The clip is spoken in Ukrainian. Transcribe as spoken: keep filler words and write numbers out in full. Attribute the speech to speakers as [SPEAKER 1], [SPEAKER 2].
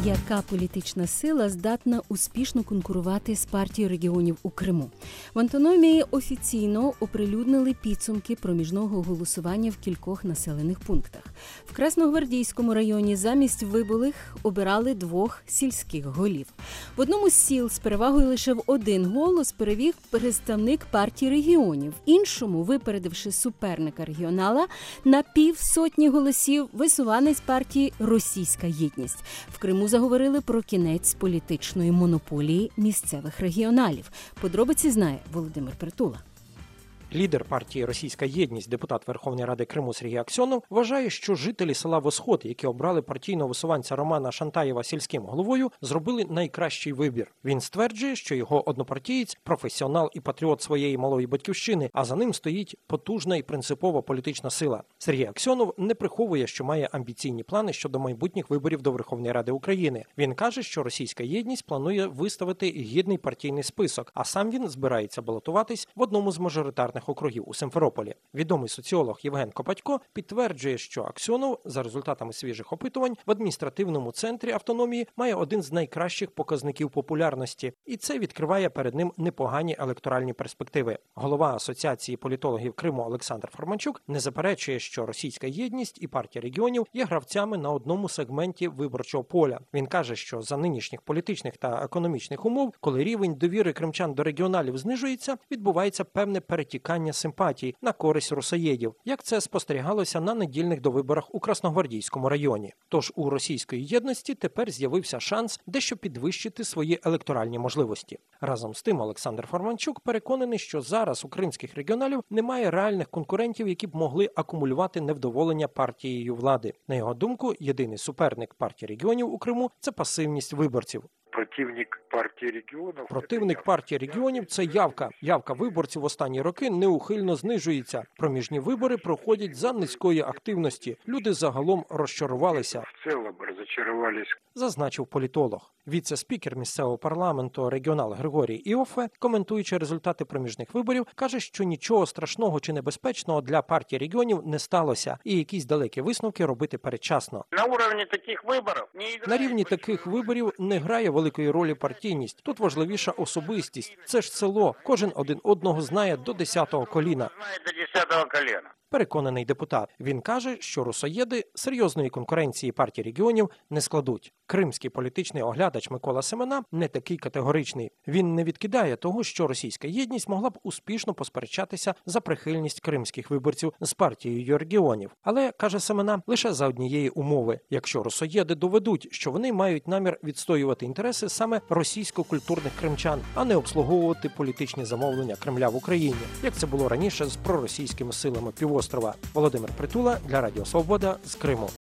[SPEAKER 1] Яка політична сила здатна успішно конкурувати з партією регіонів у Криму? В автономії офіційно оприлюднили підсумки проміжного голосування в кількох населених пунктах. В Красногвардійському районі замість вибулих обирали двох сільських голів. В одному з сіл з перевагою лише в один голос переміг представник партії регіонів. Іншому, випередивши суперника регіонала, на півсотні голосів висуванець партії «Російська єдність». В Криму заговорили про кінець політичної монополії місцевих регіоналів. Подробиці знає Володимир Притула.
[SPEAKER 2] Лідер партії «Російська єдність», депутат Верховної Ради Криму Сергій Аксьонов, вважає, що жителі села Восход, які обрали партійного висуванця Романа Шантаєва сільським головою, зробили найкращий вибір. Він стверджує, що його однопартієць – професіонал і патріот своєї малої батьківщини, а за ним стоїть потужна і принципова політична сила. Сергій Аксьонов не приховує, що має амбіційні плани щодо майбутніх виборів до Верховної Ради України. Він каже, що «Російська єдність» планує виставити гідний партійний список, а сам він збирається балотуватись в одному з мажоритарних округів у Симферополі. Відомий соціолог Євген Копатько підтверджує, що Аксьонов, за результатами свіжих опитувань, в адміністративному центрі автономії має один з найкращих показників популярності, і це відкриває перед ним непогані електоральні перспективи. Голова Асоціації політологів Криму Олександр Форманчук не заперечує, що «Російська єдність» і партія регіонів є гравцями на одному сегменті виборчого поля. Він каже, що за нинішніх політичних та економічних умов, коли рівень довіри кримчан до регіоналів знижується, відбувається певне перетікання симпатій на користь русоєдів, як це спостерігалося на недільних довиборах у Красногвардійському районі. Тож у «Російської єдності» тепер з'явився шанс дещо підвищити свої електоральні можливості. Разом з тим Олександр Форманчук переконаний, що зараз у кримських регіоналів немає реальних конкурентів, які б могли акумулювати невдоволення партією влади. На його думку, єдиний суперник партії регіонів у Криму – це пасивність виборців.
[SPEAKER 3] Противник партії регіонів.
[SPEAKER 2] Противник партії регіонів – це явка. Явка виборців в останні роки неухильно знижується. Проміжні вибори проходять за низької активності. Люди загалом розчарувалися.
[SPEAKER 3] В цілому розчарувалися.
[SPEAKER 2] Зазначив політолог. Віце-спікер місцевого парламенту регіонал Григорій Іоффе, коментуючи результати проміжних виборів, каже, що нічого страшного чи небезпечного для партії регіонів не сталося і якісь далекі висновки робити передчасно.
[SPEAKER 3] На рівні таких виборів
[SPEAKER 2] На рівні таких виборів не грає великої ролі партійність. Тут важливіша особистість. Це ж село. Кожен один одного знає до десятого коліна. Переконаний депутат. Він каже, що русоєди серйозної конкуренції партії регіонів не складуть. Кримський політичний оглядач Микола Семена не такий категоричний. Він не відкидає того, що «Російська єдність» могла б успішно посперечатися за прихильність кримських виборців з партією регіонів. Але, каже Семена, лише за однієї умови. Якщо русоєди доведуть, що вони мають намір відстоювати інтереси саме російсько-культурних кримчан, а не обслуговувати політичні замовлення Кремля в Україні, як це було раніше з проросійськими силами півострова. Володимир Притула для Радіо Свобода з Криму.